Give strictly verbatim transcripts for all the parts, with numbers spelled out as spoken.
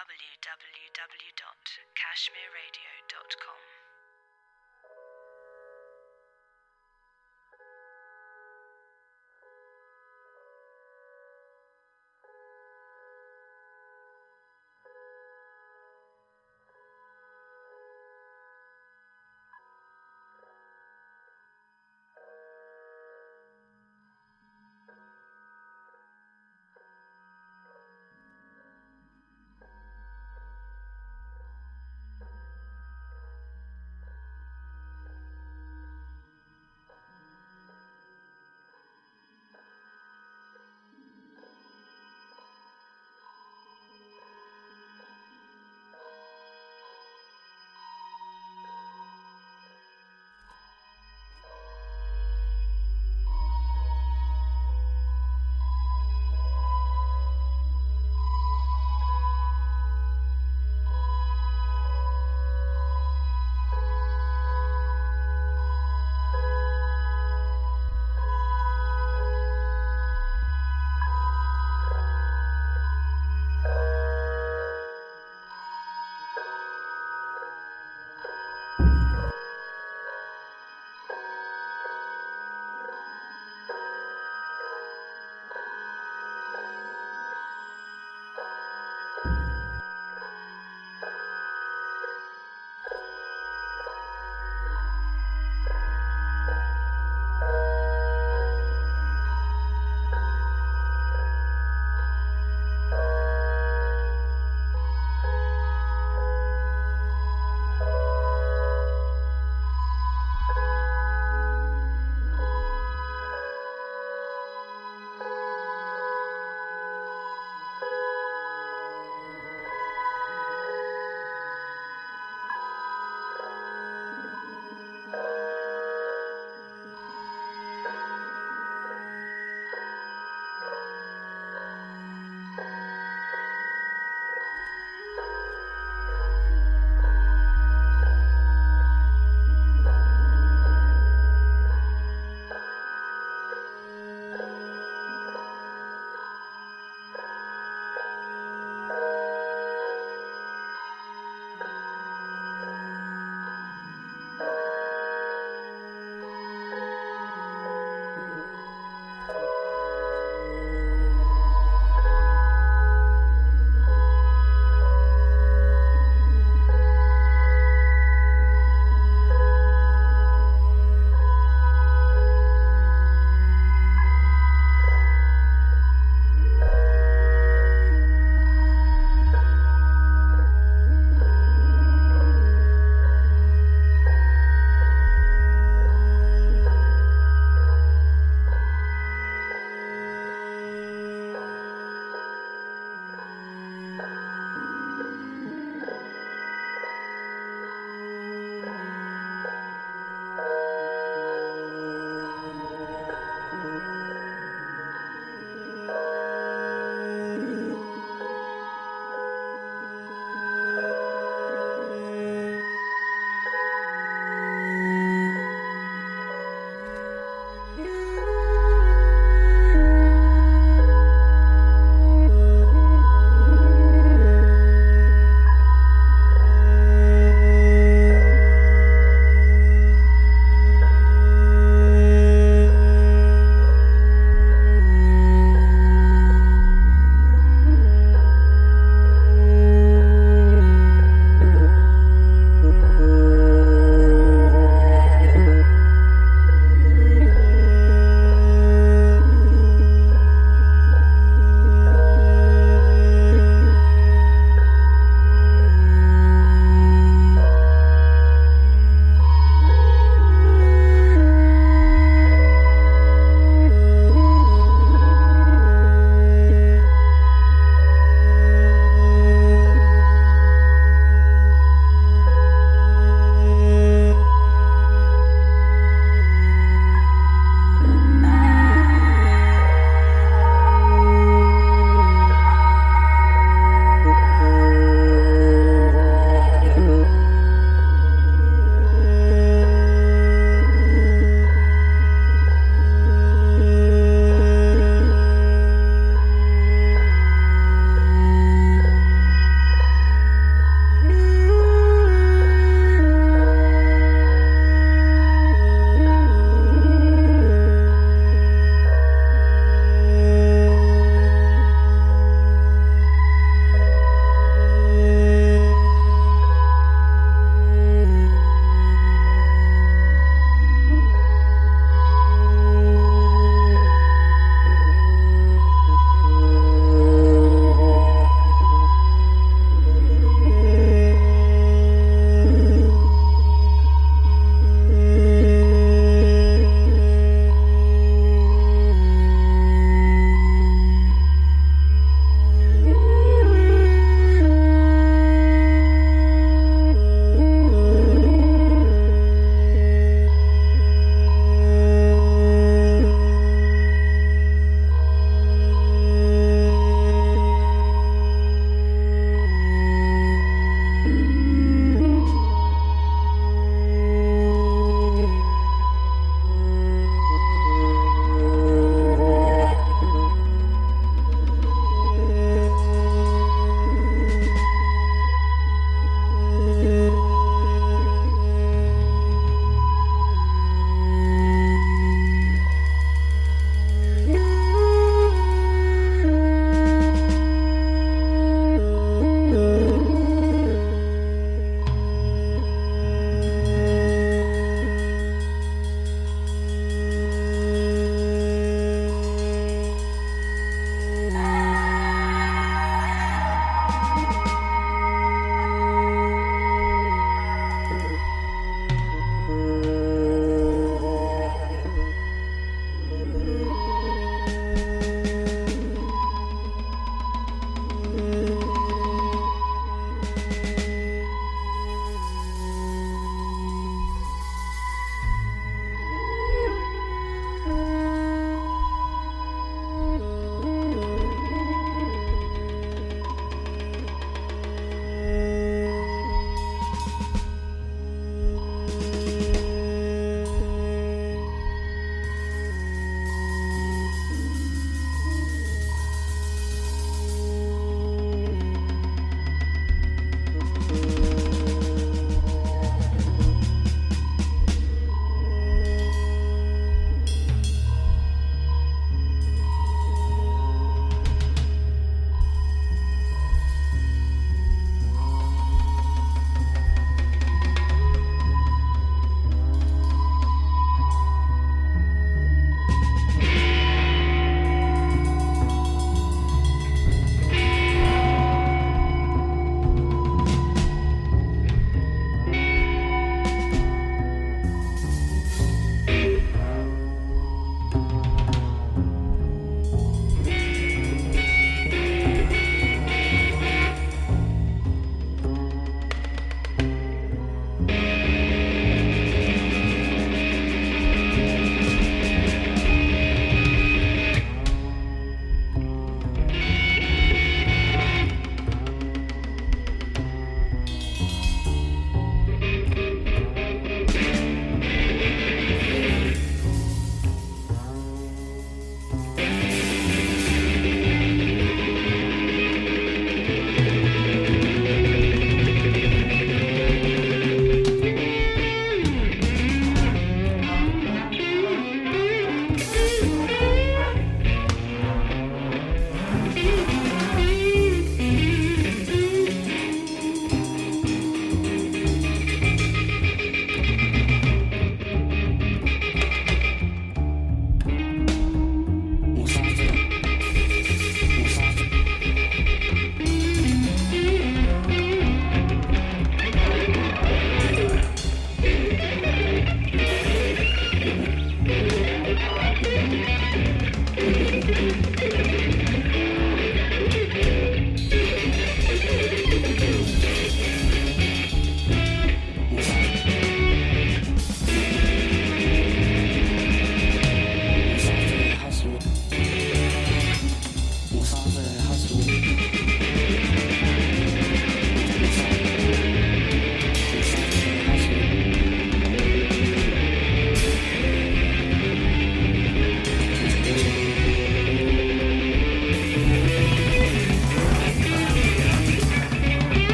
w w w dot kashmir radio dot com.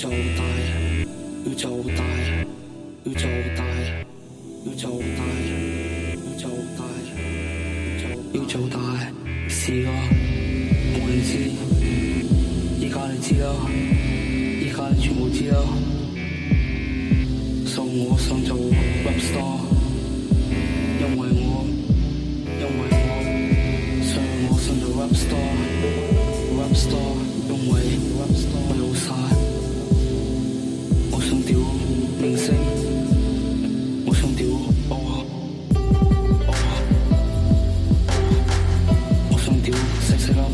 宙大，宇宙大，宇宙大，宇宙大，宇宙大，宇宙大，是個冇人知，依家你知啦，依家你全部知啦。So 我想做 rap star， 因為我，因為我，所以我想做 rap star，rap star， 因為我有晒，我想屌明星，我想屌我，我，我想屌食食粒。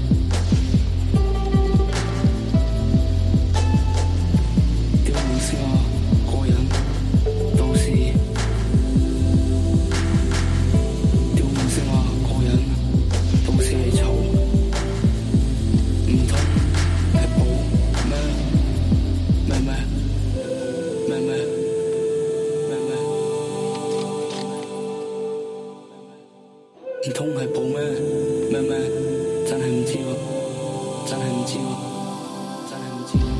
唔通係報咩？咩咩？真係唔知喎，真係唔知喎，真係唔知喎。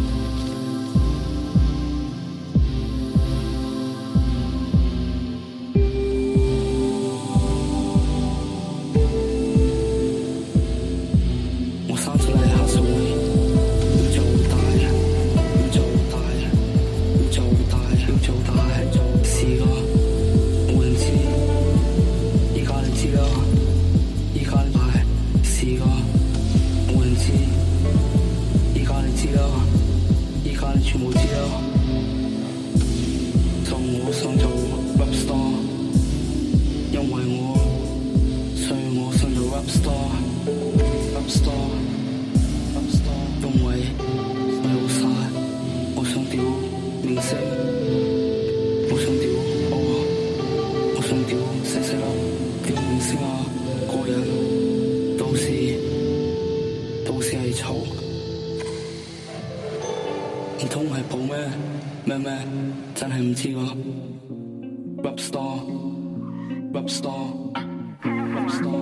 我生出嚟黑社會，宇宙大，宇宙大，宇宙大，宇宙大，試過冇人知。依家你排試過冇人知，依家你知啦，依家你全部知啦。就我想做 rap star， 因為我，所以我想做 rap star，rap star，rap star， 因為我有晒，我想屌明星，我想屌我，我想屌食食粒。屌明星啊，個人都是都是係醜，唔通係報咩？咩咩？真係唔知喎。Rap star, rap star, rap star。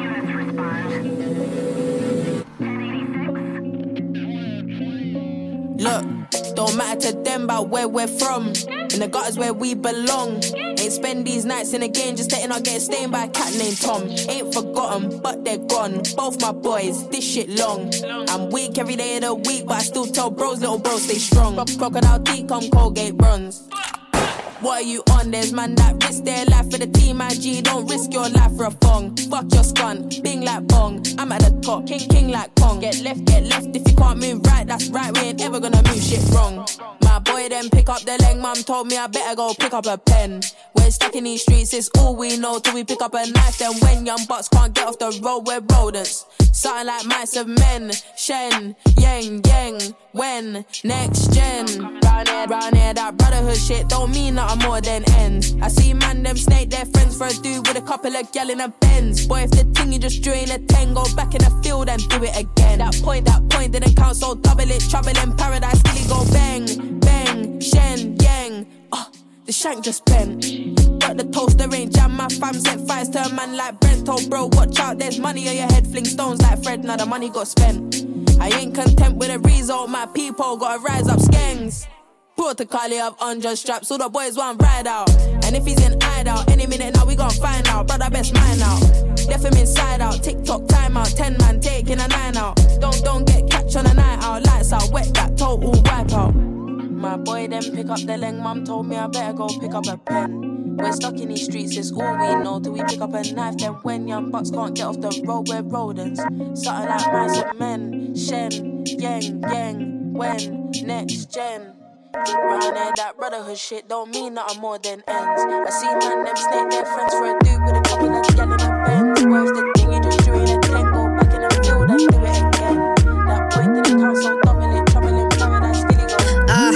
Look, don't matter to them about where we're from. In the gutters where we belong. Ain't spend these nights in a game just letting our get stained by a cat named Tom. Ain't forgotten, but they're gone. Both my boys, this shit long. I'm weak every day of the week, but I still tell bros, little bros, stay strong. Crocodile teeth, come Colgate bronze. What are you on? There's man that risk their life for the team, I G. Don't risk your life for a thong. Fuck your scun, bing like bong. I'm at the top, king king like Kong. Get left, get left. If you can't move right, that's right. We ain't ever gonna move shit wrong. My boy then pick up the leg. Mum told me I better go pick up a pen. We're stuck in these streets, it's all we know. Till we pick up a knife. Then when young bucks can't get off the road, we're rodents. Something like mice of men. Shen, yang, yang. When? Next gen. Round here, round here, that brotherhood shit don't mean nothing more than ends. I see man them snake their friends for a dude with a couple of gal in a Benz. Boy, if the thing you just drew in a ten, go back in the field and do it again. That point, that point didn't count, so double it. Trouble in paradise, till he go bang, bang, shen, yang. Oh, the shank just bent. But the toaster ain't jam, my fam sent fires to a man like Brent. Told bro, watch out, there's money on your head. Fling stones like Fred, now the money got spent. I ain't content with the result, my people gotta rise up skanks. Protocol of hundred straps, so the boys want ride out. And if he's in hideout, any minute now we gon' find out. Brother best mine out, left him inside out. TikTok time out, ten man taking a nine out. Don't don't get catch on a night out, lights out, wet that total wipe out. My boy then pick up the leng, mum told me I better go pick up a pen. We're stuck in these streets, it's all we know. Till we pick up a knife, then when young bucks can't get off the road, we're rodents. Something like mice and men. Shen, yang, yang, when, next gen. Round here, that brotherhood shit don't mean nothing more than ends. I see man them snake their friends for a dude with a couple of gal in a Benz. Boy, if the thing you just drew in a ten, go back in the field and do it again. That point didn't count, so double it. Trouble in paradise, still he goes. Ah,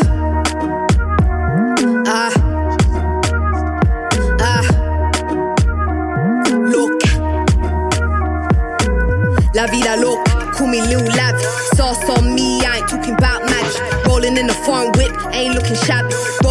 ah, ah. Look, la vida look. Call me Lil Lav, sauce on me, I ain't talking about magic. Rolling in the foreign whip, ain't looking shabby. Rolling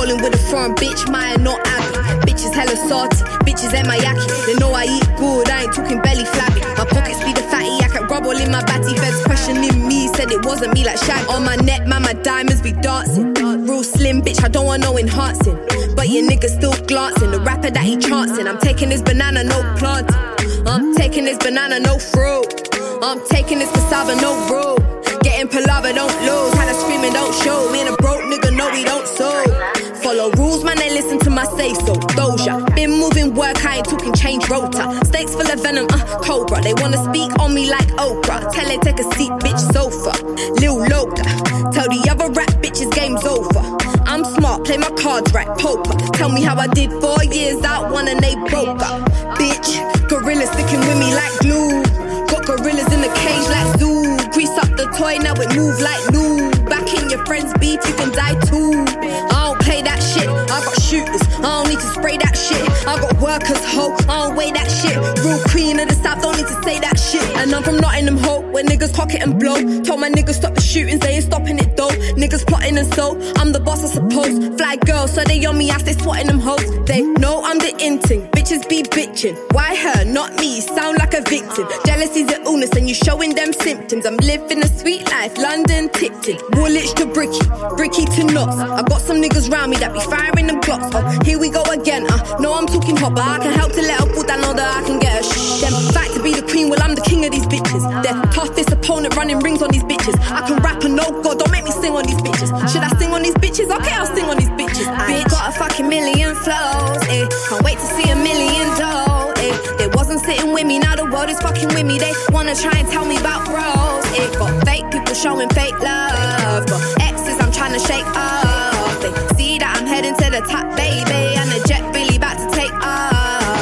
rolling with a foreign bitch, Maya not Abby. Bitches hella salty, bitches Emayaki. They know I eat good, I ain't talking belly flabby. My pockets be the fatty, I can rub all in my batty. Feds questioning me, said it wasn't me like Shag. On my neck, man, my diamonds be dancing. Real slim bitch, I don't want no enhancing. But your nigga still glancing, the rapper that he chancing. I'm taking this banana, no planting. I'm taking this banana, no fruit. I'm taking this cassava, no road. Getting palaver, don't lose. Had a screaming, don't show. Me and a broke nigga, no, we don't so. Follow rules, man, they listen to my say-so. Doja, been moving work, I ain't talking change rota. Steaks full of venom, uh, cobra. They wanna speak on me like Oprah. Tell her take a seat, bitch, sofa. Lil Loca, tell the other rap bitches game's over. I'm smart, play my cards right, poker. Tell me how I did four years out, one and they broke up. Bitch, gorillas sticking with me like glue. Got gorillas in the cage like zoo. Grease up the toy, now it move like new. Back in your friend's beat, you can die too. I don't play that shit, I got shooters, I don't need to spray that shit. I got workers, ho, I don't weigh that shit. Real queen of the south, don't need to say that shit. And I'm from Nottingham, ho, where niggas cock it and blow. Told my niggas stop the shootings, they ain't stopping it though. Niggas plotting and so, I'm the boss I suppose. Fly girl, so they on me as they swatting them hoes. They know I'm the inting, bitches be bitching. Why her, not me, sound like a victim. Jealousy's an illness and you showing them symptoms. I'm living a sweet life, London Tipton. Woolwich to Bricky, Bricky to Knots. I got some niggas round me that be firing them clocks. Oh, here we go again, uh, no I'm talking hot, but I can help to let her put that know that I can get her shh. Them fight to be the queen, well I'm the king of these bitches. Their toughest opponent running rings on these bitches. I can rap and no god, don't make me sing on these bitches. Should I sing on these bitches? Okay, I'll sing on these bitches. I bitch, got a fucking million flows, eh. Can't wait to see a million dough, eh. They wasn't sitting with me, now the world is fucking with me. They wanna try and tell me about bros, eh. Got fake people showing fake love. Got exes I'm trying to shake off. They see that I'm heading to the top, baby, and the jet really about to take off.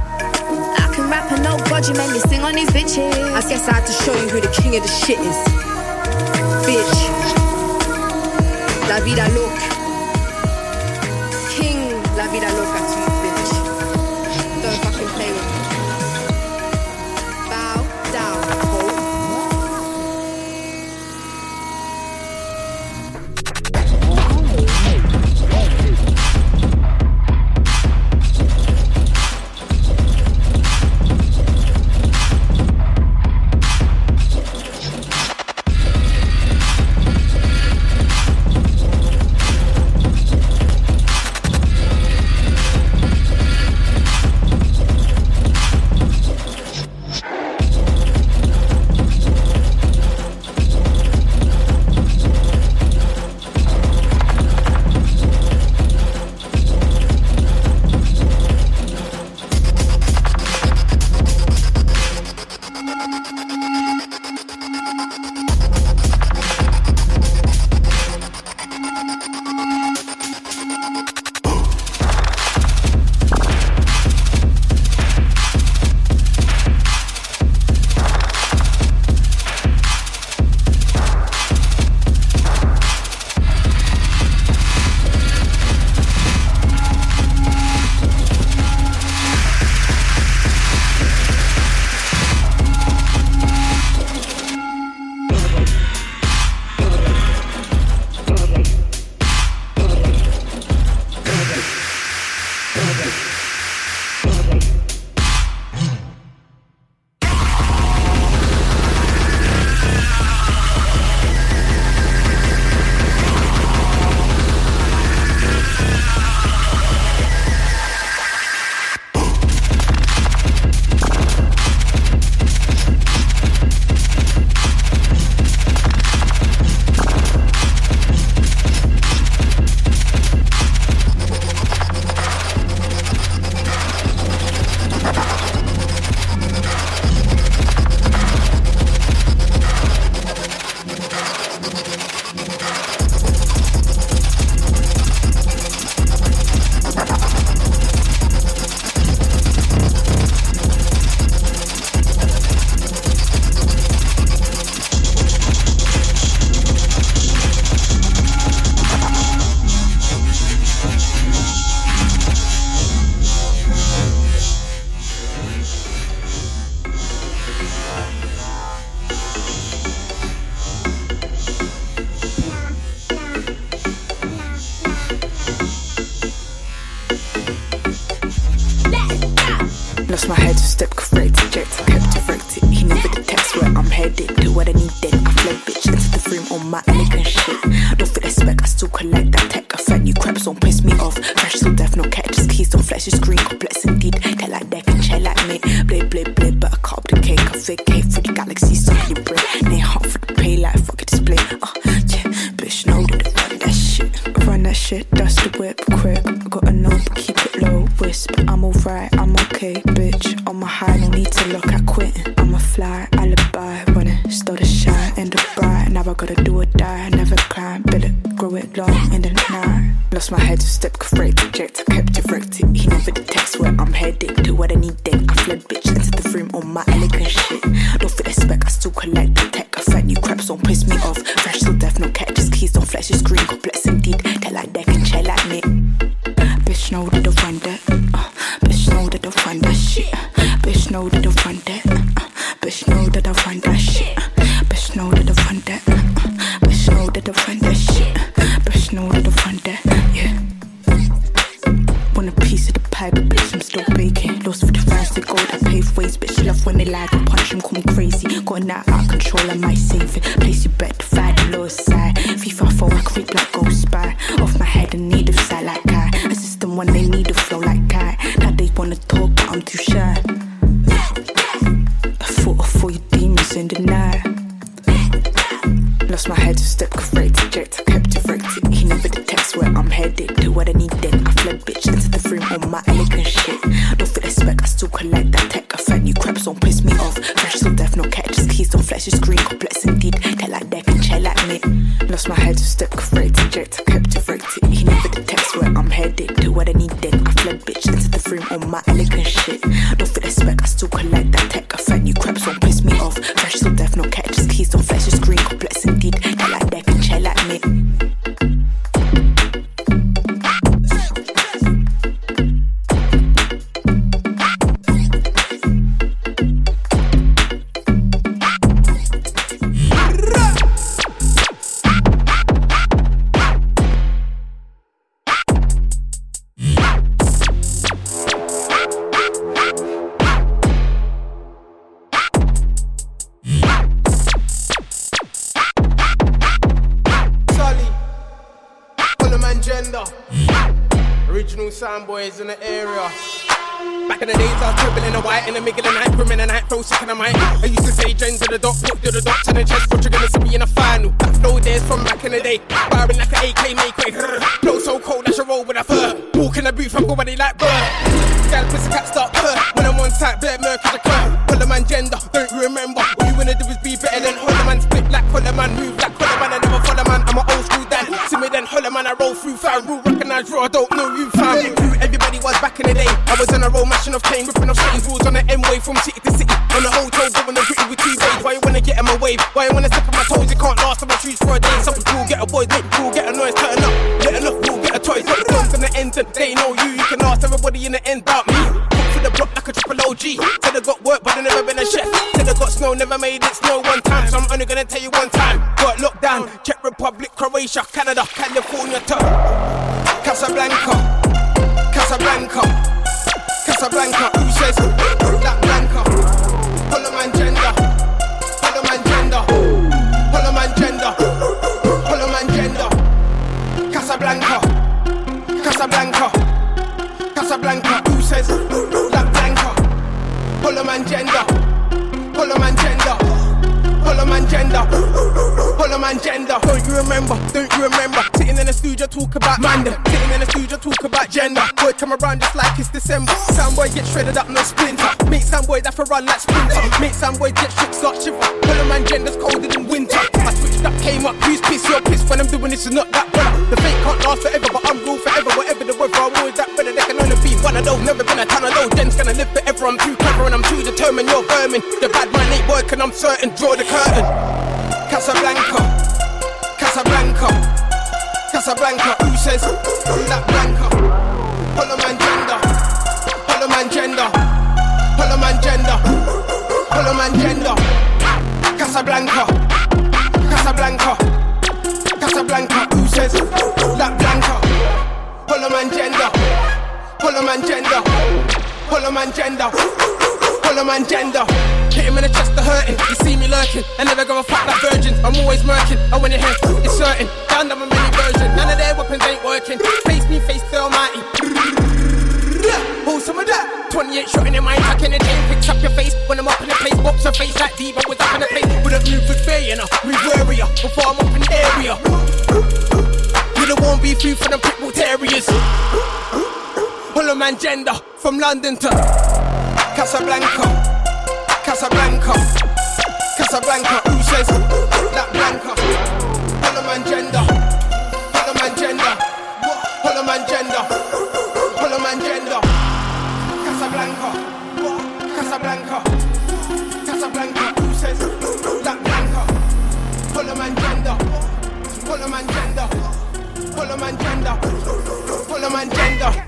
I can rap and no god, you made me sing on these bitches. I guess I had to show you who the king of the shit is. Bitch, la vida loca. King, la vida loca to you, bitch. Don't fucking play with me. Bow down, ho. Lost my head, step corrected, ejected, kept directed. He never detects where I'm headed. Do what I need then, I fled bitch into the room on my elegant shit. Don't fit the spec, I still collect that tech. I fat new craps don't piss me off. Fresh till death, no catches, keys don't flex your screen, complex indeed. Tell like that can chill like me. Blade, blade, blade, but I cut up the cake. I fake cake for the galaxy, suck your brain. They hot for the pay like fuck it display. Uh, yeah, bitch, know that I run that shit. Run that shit, dust the whip quick. I gotta know, but keep it low. Whisper, I'm alright, I'm okay, bitch. On my high, no need to look at quitting. I'm a fly, alibi, running, stole the shine in the bright. Now I gotta do or die, never climb, build it, grow it long in the night. Lost my head, step correct, eject, I kept directed. He never detects where I'm headed. Do what I need then, I fled bitch into the room on my elegant shit. Don't fit the spec, I still collect the tech. I fat new craps don't piss me off. Fresh till death, no catches, keys don't flex your screen, complex indeed. Tell like that can chill like me. Bitch know that I run that. Uh, bitch know that I run that shit. Bitch know that I run that. Uh, bitch know that I run that shit. Bitch know that I run that. Uh, bitch know that I run that shit. Bitch know that I run that. Yeah. Want a piece of the pie, but bitch I'm still baking. Lost for the fans, they go that pave ways. Bitch love when they lie, go punch them, call me crazy. Got an out of control, I might save it. Place you bet to fight the lowest side. FIFA four, I creep like ghost spy. Off my head and need a side like guy. A system when they need a flow like guy. Now they wanna talk, but I'm too shy. I fought off all your demons in the night. Lost my head, step correct, eject, I kept directed. He never detects where I'm headed. Do what I need then, I fled bitch into the room on my elegant shit. Don't fit the spec, I still collect that tech. I fat new craps don't piss me off. Fresh till death, no catches, keys don't flex your screen, complex indeed. Tell like that can chill like me. Lost my head, step correct, eject, I kept directed. He never detects where I'm headed. Do what I need then, I fled bitch into the room on my elegant shit. Don't fit the spec, I still collect that tech. I fat new craps don't piss me off. Fresh till death, no catches, keys don't flex your screen, complex indeed. Tell like that can chill like me. Soundboys in the area. Back in the days, I was dribbling a white in the middle of the night, crimin' and night, throw sick in the mind. I used to say, Jen to the dot, put to the dot, to the chest, but you're gonna see me in a final. That flow days from back in the day, firing like an A K, make way. Flow so cold, I should roll with a fur. Walk in the booth, I'm going like bird. Gal, pussy cat start purr. When I'm on site, bare murk is a cur. Holler man gender, don't you remember? All you wanna do is be better than Holler man. Split like Holler man, move like Holler man, I never follow man. I'm an old school dad. See me then Holler man, I roll through fire. Rule recognize raw, I don't know you fam. Everybody was back in the day. I was on a roll, mashing off chain, ripping off straight rules on the M-way from city to city. On the hotel, going the gritty with two waves. Why you wanna get in my wave? Why you wanna step on my toes? You can't last on my shoes for a day. Some people get a boy, make people get a noise, turn up. Get enough, we'll get a toy. Put the dogs in the end and they know you. You can ask everybody in the end about me. Put for the block like a triple O G. Said I got work, but I never been a chef. Said I got snow, never made it snow one time. So I'm only gonna tell you one time. Got lockdown, Czech Republic, Croatia, Canada, California, to Casablanca, Casablanca, Casablanca. Who says Black Blanca? Holler man gender, Holler man gender, Holler man gender, Holler man gender. Casablanca, Casablanca, Casablanca. Who says Black Blanca? Holler man gender, Holler man gender, Holler man gender, Holler man gender. Don't you remember? Don't you remember? Sitting in the studio talk about Manda. Sitting in the studio talk about gender. Boy come around just like it's December. Soundboy get shredded up, no splinter. Make soundboy that for run like sprinter. Make soundboy get shook, start shiver. Holler man gender's colder than winter. I switched up, came up, who's piss? You're pissed when I'm doing this is not that better. The fake can't last forever, but I'm real forever. Whatever the weather, I'm always that better. There can only be one of those. Never been a ton of those. Jen's gonna live forever. I'm too clever and I'm too determined. You're vermin. The bad man ain't working, I'm certain. Draw the curtain. Casablanca, Casablanca, Casablanca. Who says Black Blanca? Holler man gender, Holler man gender, Holler man gender, Holler man gender. Casablanca, Casablanca, Casablanca. Who says Black Blanca? Holler man gender, Holler man gender, Hollow man gender. Hollow man gender. Hit him in the chest, the hurting. You see me lurking. I never go a fuck like virgins. I'm always murking. And when it hits, it's certain. Down down my many versions. None of their weapons ain't working. Face me, face the almighty. Hold some of that. twenty-eight shotting in my back in the day. Picks up your face when I'm up in the place. Box her face like Diva was up in the place. Wouldn't move with fear, you know. Move wary before I'm up in the area. You don't want be food for them pitbull terriers. Hollow man gender. From London to Casablanca. Casablanca. Casablanca. Who says that Blanca? Hollow man gender. Hollow man gender. Hollow man gender. Hollow man gender. Casablanca. Casablanca. Casablanca. Who says that Blanca? Hollow man gender. Hollow man gender. Hollow man gender. Hollow man gender.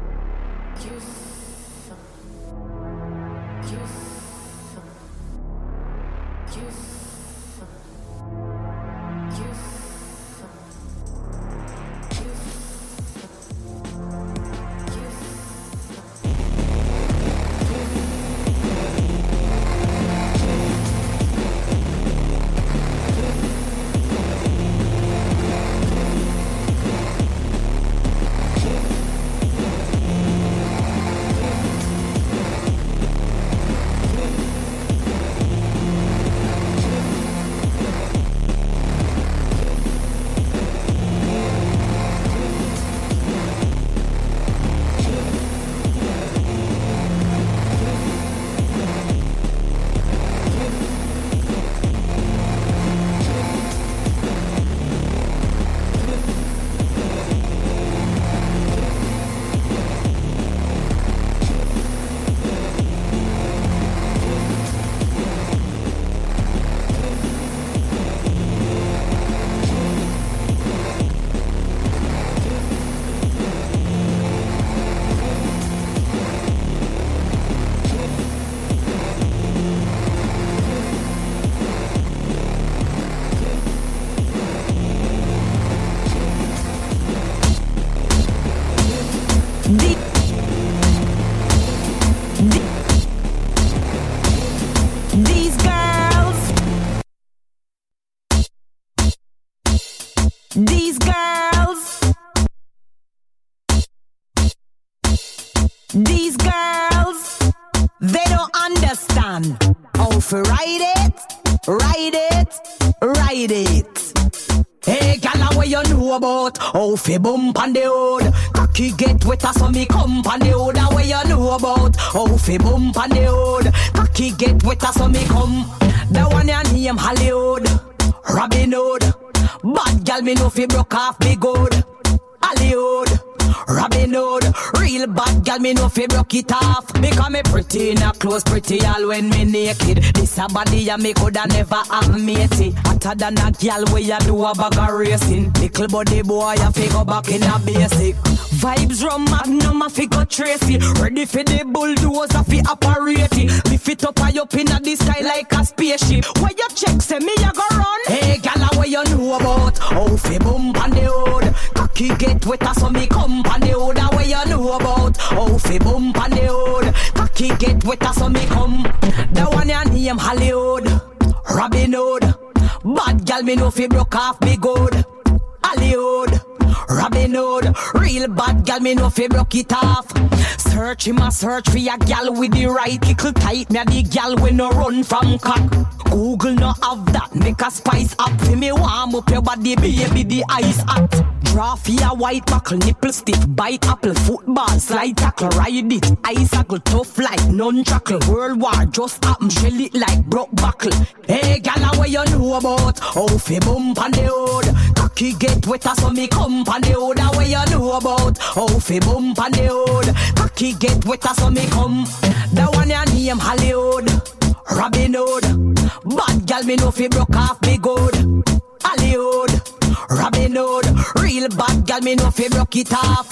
These girls, these girls, they don't understand how to ride it, ride it, ride it. Hey, gala, what you know about how fi bump on the road? Cocky get wetter, so me come on the road. What you know about how fi bump on the road? Cocky get wetter, so me come. The one ya name Hollywood, Robin Hood. Bad gal, me know fi broke off me good. Hollywood, Robin Hood. Real bad gal, me know fi broke it off. Because me pretty in a clothes, pretty all when me naked. This a body ya me coulda never have matey. Hotter than a gal where ya do a bag of racing. Little body boy ya fi go back in a basic. Vibes rum magnum a fi go Tracy. Ready for the bulldozer fi operate it. Lift it up high up in the sky like a spaceship. Where you check say me ya go run? Hey gal, what you know about how fi bump on the road? Cocky get wetter, so me come on the road. What you know about how fi bump on the road? Cocky get wetter, so me come. The one ya name Hollywood, Robin Hood. Bad gal, me know fi broke off me good. Hollywood, Robin Hood. Real bad gal, me know fi broke it off. Search him a search for a gal with the right little tight. Me a the gal when no run from cock. Google no have that. Make a spice up for me warm up your body, baby, the ice hot. Draw for a white buckle, nipple stiff, bite apple, football, slide tackle, ride it. Icicle, tough like non-chuckle. World war just happen, shell it like broke buckle. Hey gal, what you know about how fi bump on the road? Cocky get wetter, so me come on the road. What you know about how fi bump on the road? Cocky get wetter, so me come. The one ya name Hollywood, Robin Hood. Bad gal, me know fi broke off me good. Hollywood, Robin Hood. Real bad gal, me know fi broke it off.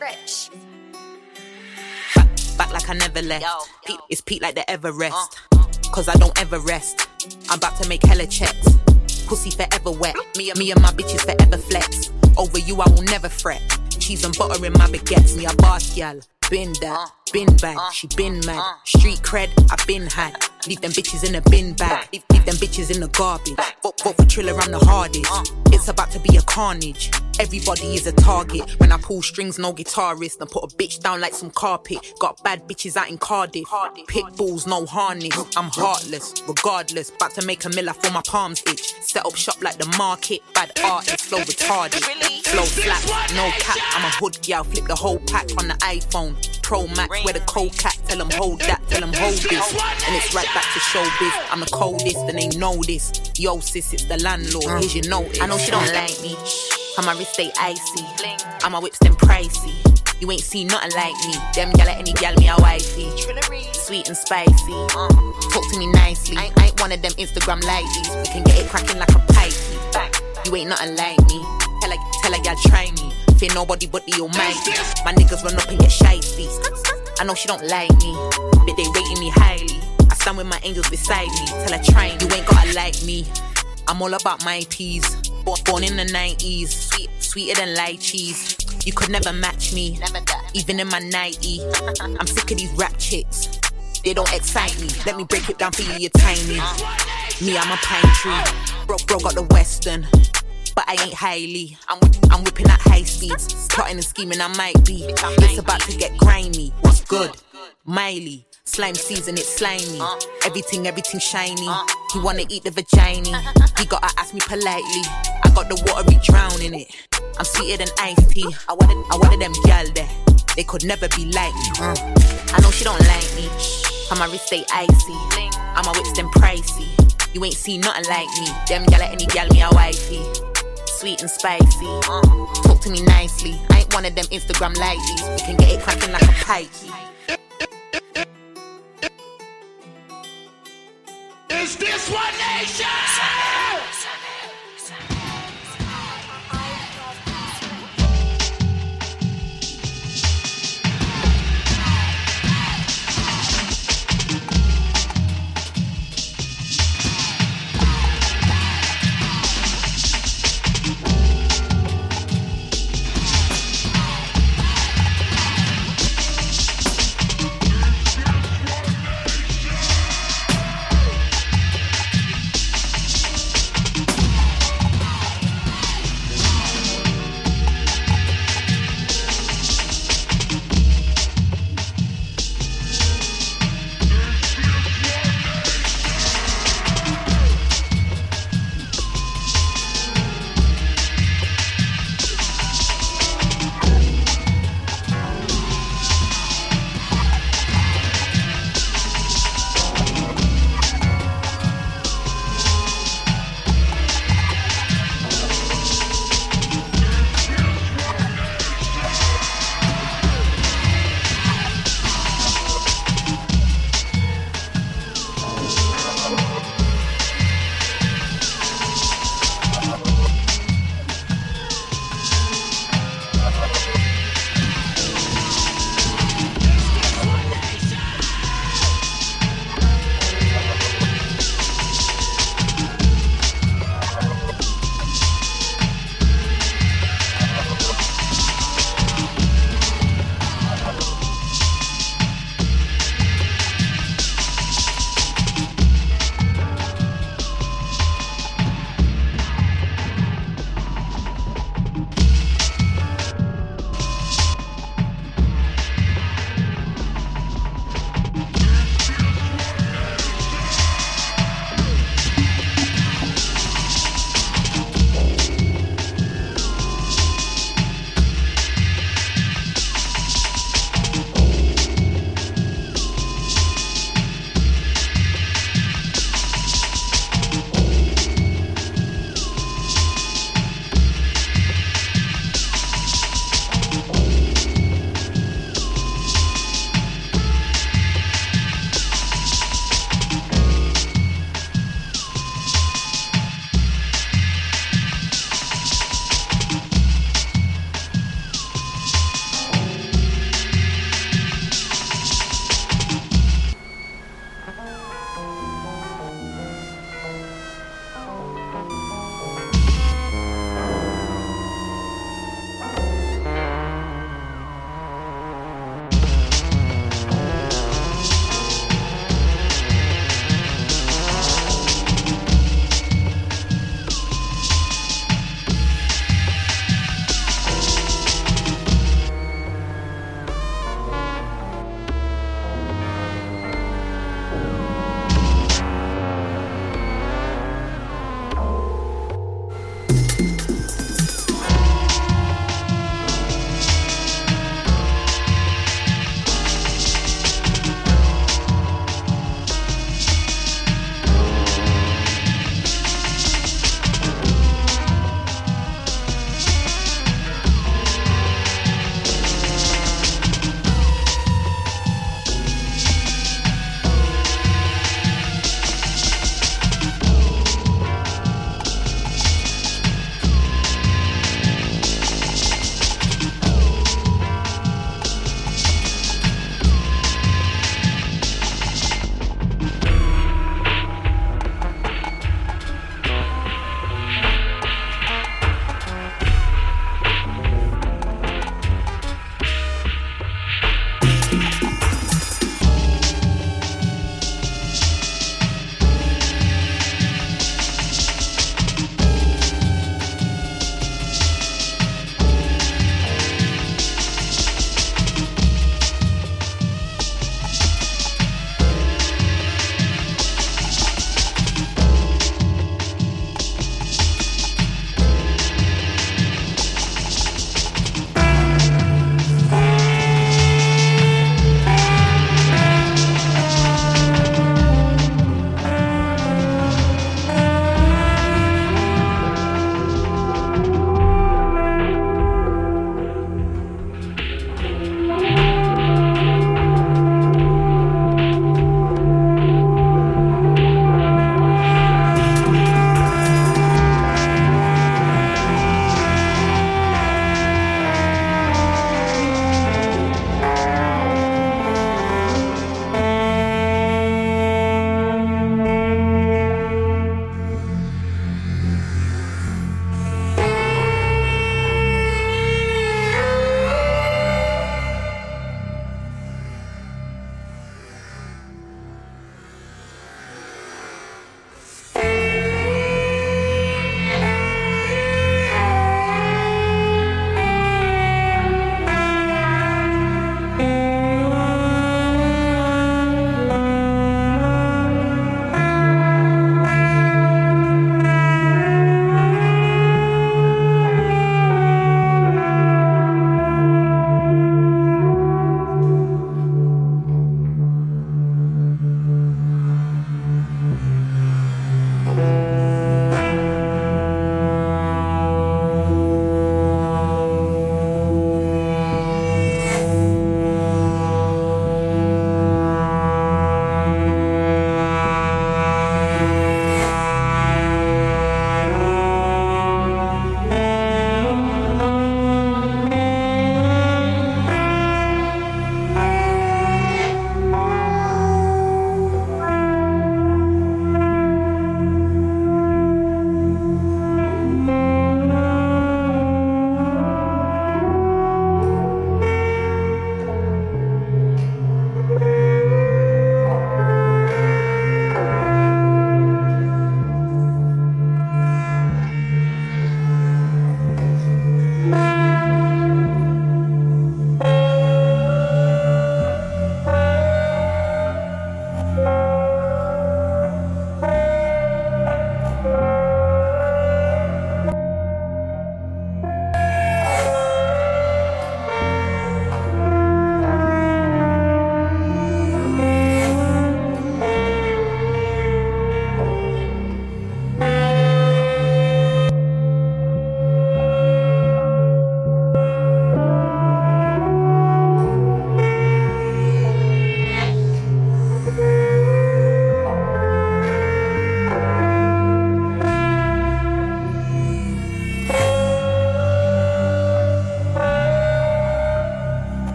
Rich. Back, back like I never left. Peak, it's peak like the Everest. Cause I don't ever rest. I'm about to make hella checks. Pussy forever wet. Me, me and my bitches forever flex. Over you I will never fret. Cheese and butter in my baguettes. Me a boss gal. Been that, been bad, she been mad. Street cred, I been had. Leave them bitches in a bin bag. Leave, leave them bitches in the garbage. Vote, vote for Triller, I'm the hardest. It's about to be a carnage. Everybody is a target. When I pull strings, no guitarist. And put a bitch down like some carpet. Got bad bitches out in Cardiff. Pit bulls, no harness. I'm heartless, regardless. About to make a miller for my palms itch. Set up shop like the market. Bad artist, flow retarded. Flow flat, no cap. I'm a hood gal, flip the whole pack on the iPhone. Pro Max, where the cold cat, tell them hold that, tell them hold this. And it's right back to showbiz. I'm the coldest and they know this. Yo sis, it's the landlord, here's your notice. I know she don't like me, and my wrist stay icy. And my whips them pricey. You ain't seen nothing like me. Them gal any gal me a wifey. Sweet and spicy. Talk to me nicely. I ain't one of them Instagram ladies. We can get it cracking like a pikey. You ain't nothing like me. Tell a, tell a gal try me. Fear nobody but the almighty. My niggas run up and get shiesties. I know she don't like me, but they rating me highly. I stand with my angels beside me. Tell her try, you ain't gotta like me. I'm all about my peas. Born, born in the nineties. Sweet, sweeter than light cheese. You could never match me, even in my nightie. I'm sick of these rap chicks. They don't excite me. Let me break it down for you, you're tiny. Me, I'm a pine tree. Bro, bro got the western, but I ain't highly. I'm, I'm whipping at high speeds. Plotting and scheming I might be. It's about to get grimy. What's good? Miley. Slime season, it's slimy. Everything, everything shiny. He wanna eat the vagina. He gotta ask me politely. I got the water, we drown in it. I'm sweeter than iced tea. I wanted, I wanted them gal there. They could never be like me. I know she don't like me. And my wrist stay icy. And my whips them pricey. You ain't seen nothing like me. Them gal any gal me a wifey. Sweet and spicy. Talk to me nicely. I ain't one of them Instagram ladies. We can get it cracking like a pikey. Is this One Nation?